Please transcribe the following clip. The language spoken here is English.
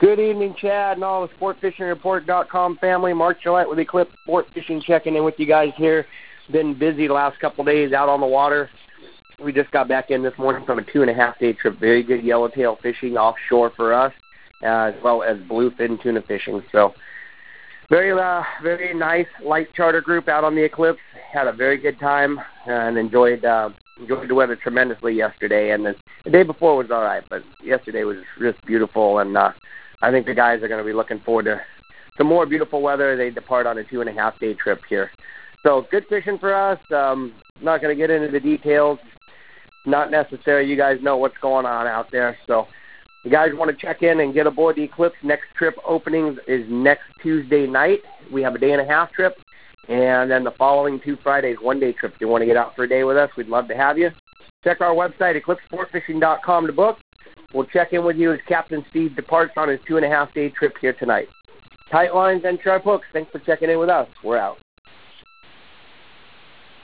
Good evening, Chad, and all the SportFishingReport.com family. Mark Gillette with Eclipse Sport Fishing checking in with you guys here. Been busy the last couple of days out on the water. We just got back in this morning from a 2.5-day trip. Very good yellowtail fishing offshore for us, as well as bluefin tuna fishing. So very nice light charter group out on the Eclipse. Had a very good time and enjoyed the weather tremendously yesterday. And the day before was all right, but yesterday was just beautiful. And I think the guys are going to be looking forward to some more beautiful weather. They depart on a 2.5-day trip here. So good fishing for us. Not going to get into the details. Not necessary. You guys know what's going on out there. So you guys want to check in and get aboard the Eclipse. Next trip openings is next Tuesday night. We have a 1.5-day trip. And then the following 2 Fridays, 1-day trip. If you want to get out for a day with us, we'd love to have you. Check our website, EclipseSportFishing.com, to book. We'll check in with you as Captain Steve departs on his 2.5-day trip here tonight. Tight lines and sharp hooks. Thanks for checking in with us. We're out.